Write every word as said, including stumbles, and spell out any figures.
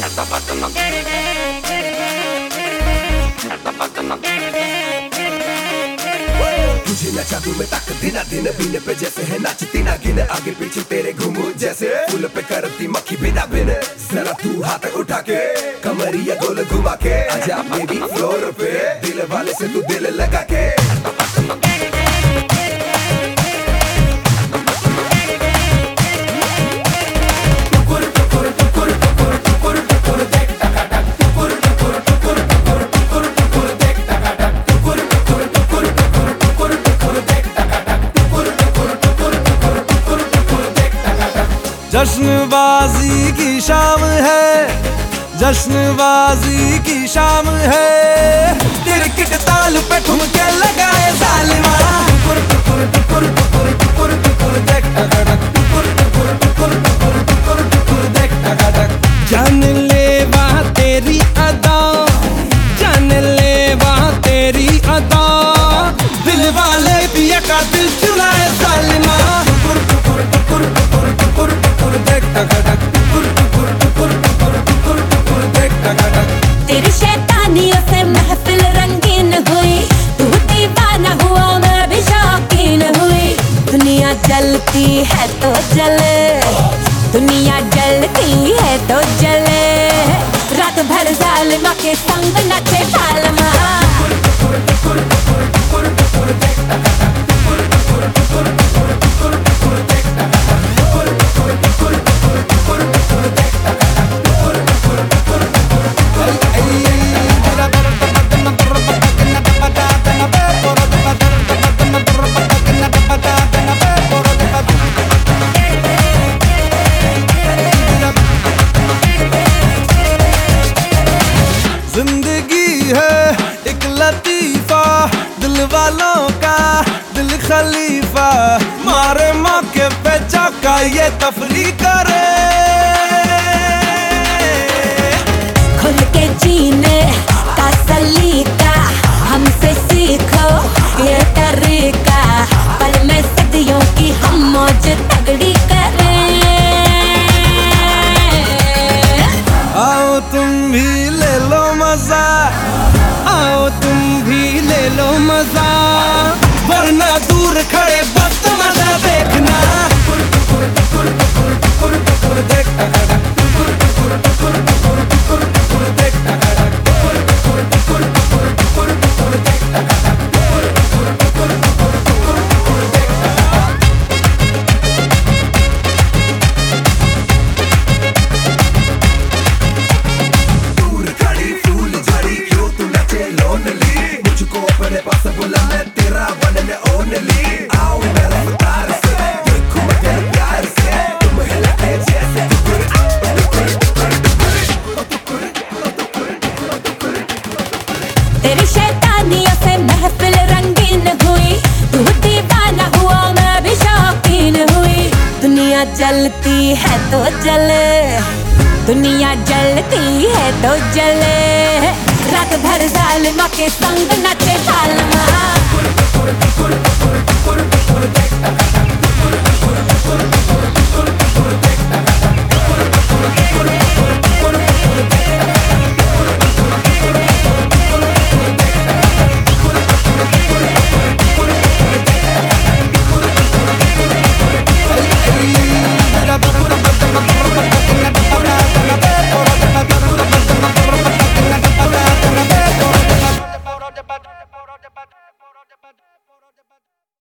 तुझे नचा दूं मैं तक दिन दिन बीने पे जैसे है नाचती ना गिन आगे पीछे तेरे घूमू जैसे फूल पे करती मक्खी बिना बिन जरा तू हाथ उठा के कमरिया गोल घुमा के आजा बेबी फ्लोर पे दिल वाले से तू दिल लगा के जश्नबाजी की शाम है, जश्नबाजी की शाम है, तिरकिट ताल पे ठुमके लगाए जालिमा। टुकुर टुकुर टुकुर टुकुर टुकुर टुकुर देख टकटक, टुकुर टुकुर टुकुर टुकुर टुकुर टुकुर देख टकटक। जान ले वहाँ तेरी अदा, जान ले वहाँ तेरी अदा, दिल वाले पिया का दिल चुराए जालिमा। टुकुर टुकुर टुकुर टुकुर टुकुर टुकुर देख टकटक, टुकुर टुकुर टुकुर टुकुर टुकुर टुकुर देख टकटक। तेरी शैतानियों से महफिल रंगीन हुई, तू दीवाना हुआ मैं भी शौकीन हुई। दुनिया जलती है तो जले, दुनिया जलती है तो जले, रात भर जालिमा के संग नचे फालमा। जिंदगी है एक लतीफा, दिल वालों का दिल खलीफा, मारे मौके पे चौका ये तफरी करे। खुल के जीने का सलीका हमसे सीखो ये तरीका, पल में सदियों की हम मौज तगड़ी करें। आओ तुम भी ले लो मजा, आओ तुम भी ले लो मजा, वरना दूर खड़े वक्त मजा देखना। टुकुर टुकुर टुकुर टुकुर टुकुर टुकुर देख टकटक, टुकुर टुकुर टुकुर टुकुर टुकुर टुकुर देख टकटक, टुकुर टुकुर टुकुर टुकुर टुकुर टुकुर देख टकटक, टुकुर टुकुर टुकुर टुकुर टुकुर टुकुर देख टकटक। दूर खड़ी फूल झड़ी क्यों तू नचे लोनली, मुझको अपने पास बुला मैं तेरा बनने ओनली। आओ मैं रफ्तार से देखूं मैं तेरे प्यार से, तुम हिलते जैसे टुकुर टुकुर टुकुर टुकुर टुकुर टुकुर। तेरी शैतानियों से महफिल रंगीन हुई, तू दीवाना हुआ मैं भी शौकीन हुई। दुनिया जलती है तो जले, दुनिया जलती है तो जले, रात भर जालिमा के संग नचे फालमा। टुकुर टुकुर टुकुर टुकुर टुकुर देख टकटक।